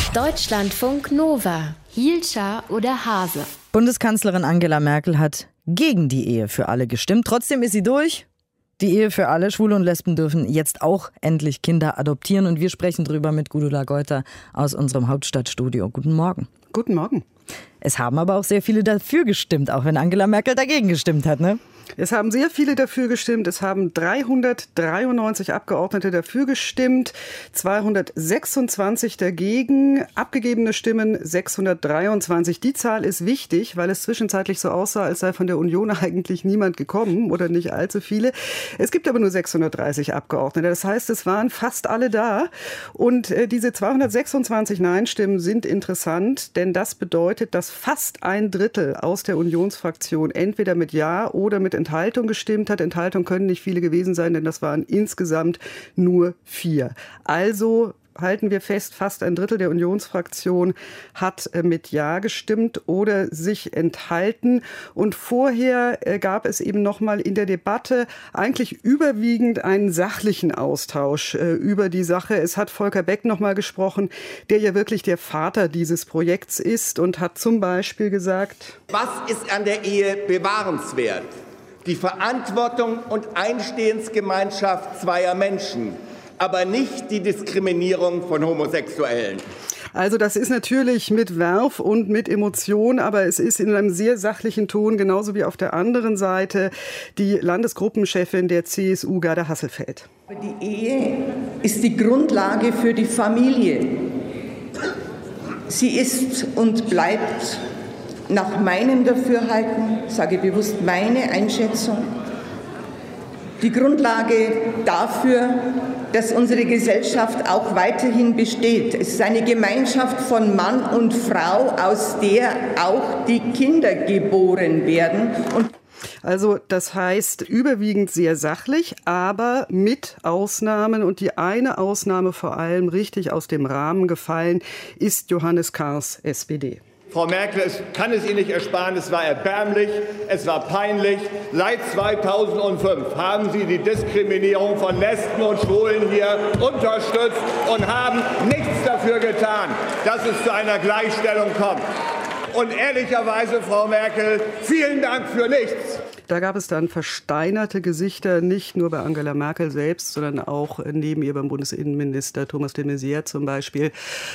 Deutschlandfunk Nova. Hielscher oder Hase? Bundeskanzlerin Angela Merkel hat gegen die Ehe für alle gestimmt. Trotzdem ist sie durch. Die Ehe für alle. Schwule und Lesben dürfen jetzt auch endlich Kinder adoptieren. Und wir sprechen drüber mit Gudula Geuter aus unserem Hauptstadtstudio. Guten Morgen. Guten Morgen. Es haben aber auch sehr viele dafür gestimmt, auch wenn Angela Merkel dagegen gestimmt hat, ne? Es haben sehr viele dafür gestimmt. Es haben 393 Abgeordnete dafür gestimmt, 226 dagegen, abgegebene Stimmen 623. Die Zahl ist wichtig, weil es zwischenzeitlich so aussah, als sei von der Union eigentlich niemand gekommen oder nicht allzu viele. Es gibt aber nur 630 Abgeordnete. Das heißt, es waren fast alle da. Und diese 226 Nein-Stimmen sind interessant, denn das bedeutet, dass fast ein Drittel aus der Unionsfraktion entweder mit Ja oder mit Enthaltung gestimmt hat. Enthaltung können nicht viele gewesen sein, denn das waren insgesamt nur 4. Also halten wir fest, fast ein Drittel der Unionsfraktion hat mit Ja gestimmt oder sich enthalten. Und vorher gab es eben noch mal in der Debatte eigentlich überwiegend einen sachlichen Austausch über die Sache. Es hat Volker Beck noch mal gesprochen, der ja wirklich der Vater dieses Projekts ist und hat zum Beispiel gesagt: Was ist an der Ehe bewahrenswert? Die Verantwortung und Einstehensgemeinschaft zweier Menschen, aber nicht die Diskriminierung von Homosexuellen. Also das ist natürlich mit Werf und mit Emotion, aber es ist in einem sehr sachlichen Ton, genauso wie auf der anderen Seite die Landesgruppenchefin der CSU, Gerda Hasselfeld. Die Ehe ist die Grundlage für die Familie. Sie ist und bleibt nach meinem Dafürhalten, sage bewusst meine Einschätzung, die Grundlage dafür, dass unsere Gesellschaft auch weiterhin besteht. Es ist eine Gemeinschaft von Mann und Frau, aus der auch die Kinder geboren werden. Also das heißt überwiegend sehr sachlich, aber mit Ausnahmen. Und die eine Ausnahme vor allem richtig aus dem Rahmen gefallen ist Johannes Kahrs, SPD. Frau Merkel, kann es Ihnen nicht ersparen, es war erbärmlich, es war peinlich. Seit 2005 haben Sie die Diskriminierung von Lesben und Schwulen hier unterstützt und haben nichts dafür getan, dass es zu einer Gleichstellung kommt. Und ehrlicherweise, Frau Merkel, vielen Dank für nichts. Da gab es dann versteinerte Gesichter, nicht nur bei Angela Merkel selbst, sondern auch neben ihr beim Bundesinnenminister Thomas de Maizière zum Beispiel.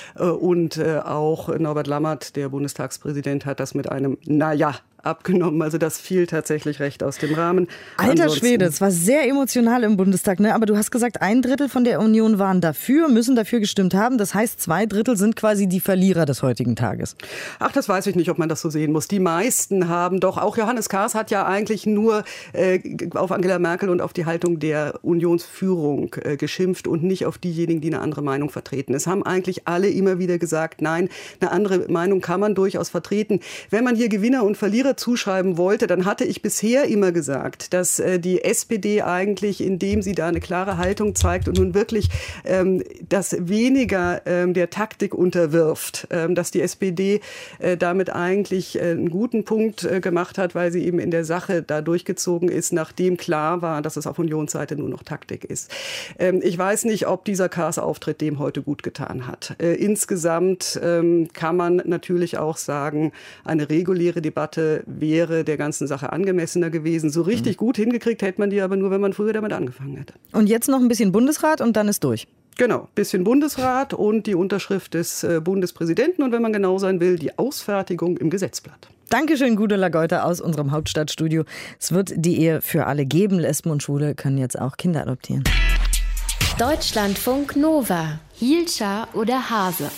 Und auch Norbert Lammert, der Bundestagspräsident, hat das mit einem Naja abgenommen. Also das fiel tatsächlich recht aus dem Rahmen. Alter Schwede, es war sehr emotional im Bundestag, ne? Aber du hast gesagt, ein Drittel von der Union waren dafür, müssen dafür gestimmt haben. Das heißt, 2 Drittel sind quasi die Verlierer des heutigen Tages. Ach, das weiß ich nicht, ob man das so sehen muss. Die meisten haben doch, auch Johannes Kahrs hat ja eigentlich nur auf Angela Merkel und auf die Haltung der Unionsführung geschimpft und nicht auf diejenigen, die eine andere Meinung vertreten. Es haben eigentlich alle immer wieder gesagt, nein, eine andere Meinung kann man durchaus vertreten. Wenn man hier Gewinner und Verlierer zuschreiben wollte, dann hatte ich bisher immer gesagt, dass die SPD eigentlich, indem sie da eine klare Haltung zeigt und nun wirklich das weniger der Taktik unterwirft, dass die SPD damit eigentlich einen guten Punkt gemacht hat, weil sie eben in der Sache da durchgezogen ist, nachdem klar war, dass es auf Unionsseite nur noch Taktik ist. Ich weiß nicht, ob dieser Kahrs-Auftritt dem heute gut getan hat. Insgesamt kann man natürlich auch sagen, eine reguläre Debatte wäre der ganzen Sache angemessener gewesen. So richtig gut hingekriegt hätte man die aber nur, wenn man früher damit angefangen hätte. Und jetzt noch ein bisschen Bundesrat und dann ist durch. Genau, bisschen Bundesrat und die Unterschrift des Bundespräsidenten und wenn man genau sein will, die Ausfertigung im Gesetzblatt. Dankeschön, Gudula Geuter aus unserem Hauptstadtstudio. Es wird die Ehe für alle geben. Lesben und Schwule können jetzt auch Kinder adoptieren. Deutschlandfunk Nova. Hielscher oder Hase?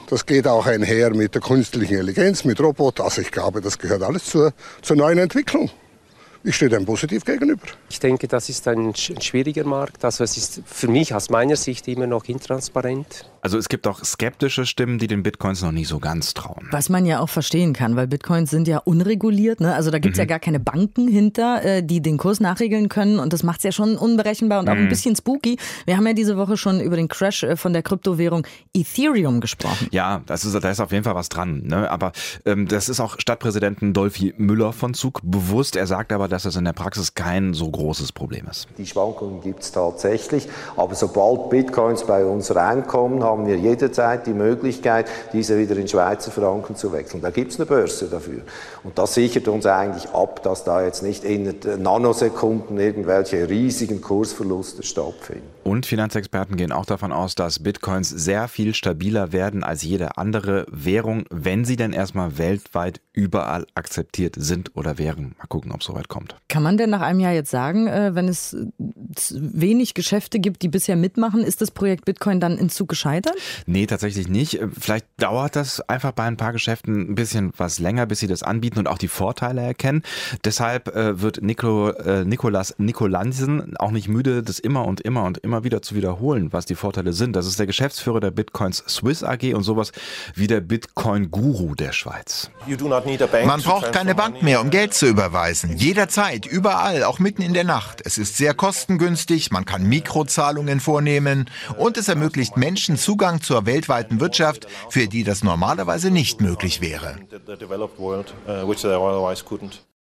Das geht auch einher mit der künstlichen Intelligenz, mit Robotern. Also ich glaube, das gehört alles zur neuen Entwicklung. Ich stehe dem positiv gegenüber. Ich denke, das ist ein schwieriger Markt. Also es ist für mich aus meiner Sicht immer noch intransparent. Also es gibt auch skeptische Stimmen, die den Bitcoins noch nicht so ganz trauen. Was man ja auch verstehen kann, weil Bitcoins sind ja unreguliert. Ne? Also da gibt es ja gar keine Banken hinter, die den Kurs nachregeln können. Und das macht es ja schon unberechenbar und auch ein bisschen spooky. Wir haben ja diese Woche schon über den Crash von der Kryptowährung Ethereum gesprochen. Ja, da ist auf jeden Fall was dran. Ne? Aber das ist auch Stadtpräsidenten Dolphy Müller von Zug bewusst. Er sagt aber, dass das in der Praxis kein so großes Problem ist. Die Schwankungen gibt es tatsächlich. Aber sobald Bitcoins bei uns reinkommen, haben wir jederzeit die Möglichkeit, diese wieder in Schweizer Franken zu wechseln. Da gibt es eine Börse dafür. Und das sichert uns eigentlich ab, dass da jetzt nicht in Nanosekunden irgendwelche riesigen Kursverluste stattfinden. Und Finanzexperten gehen auch davon aus, dass Bitcoins sehr viel stabiler werden als jede andere Währung, wenn sie denn erstmal weltweit überall akzeptiert sind oder wären. Mal gucken, ob es soweit kommt. Kann man denn nach einem Jahr jetzt sagen, wenn es wenig Geschäfte gibt, die bisher mitmachen, ist das Projekt Bitcoin dann in Zug gescheitert? Nee, tatsächlich nicht. Vielleicht dauert das einfach bei ein paar Geschäften ein bisschen was länger, bis sie das anbieten und auch die Vorteile erkennen. Deshalb wird Nicolas Nicolansen auch nicht müde, das immer und immer wieder zu wiederholen, was die Vorteile sind. Das ist der Geschäftsführer der Bitcoins Swiss AG und sowas wie der Bitcoin-Guru der Schweiz. Man braucht keine Bank mehr, um Geld zu überweisen. Jederzeit, überall, auch mitten in der Nacht. Es ist sehr kostengünstig, man kann Mikrozahlungen vornehmen und es ermöglicht Menschen Zugang zur weltweiten Wirtschaft, für die das normalerweise nicht möglich wäre.